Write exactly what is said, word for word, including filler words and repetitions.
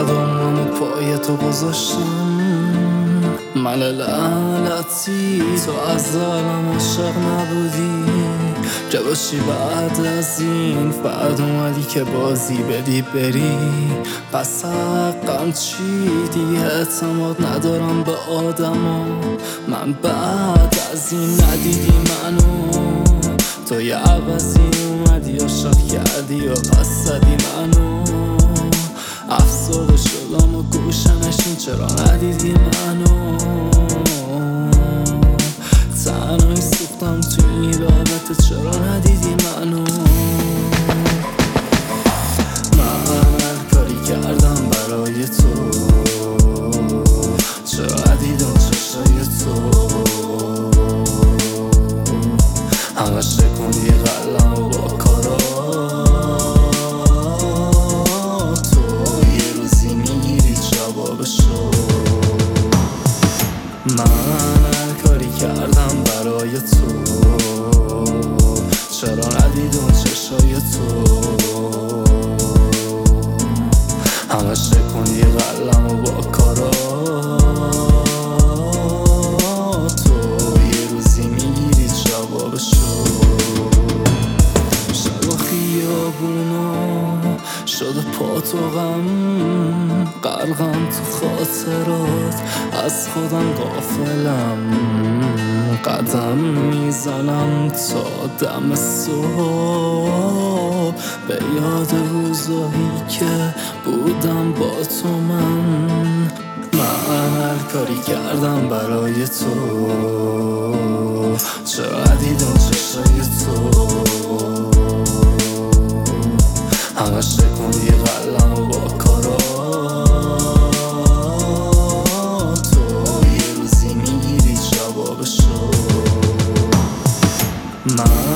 قدممو پای تو گذاشتم، من لعنتی تو از ظالم عاشق نبودی که باشی بعد از این فقط اومدی که بازی بدی بری. پس حقم چی دیگه؟ اعتماد ندارم به آدما، من بعد از این ندیدی منو، تو یه عوضی اومدی عاشق کردی و پس زدی منو. افسرده شدم و گوشه نشین چرا ندیدی منو، تنهایی سوختم توی این رابطه چرا ندیدی منو. من هر کاری کردم برای تو، چرا ندیدم چشای تو، همه شکوندی قلم با کارا تو، یه روزی میگیری جوابشو. من هر کاری کردم برای تو، چرا ندیدم چشای تو، همه شکوندی قلم با کارا تو، یه روزی میگیری جوابشو. شب و خیابونا شده پا تو غم، غرقم تو خاطرات از خودم غافلم، قدم میزنم تا دم صبح به یاد روزایی که بودم با تو. من من هر کاری کردم برای تو، چرا ندیدم چشای تو، همه شکوندی قلم با کارا تو، یه روزی میگیری جوابشو. من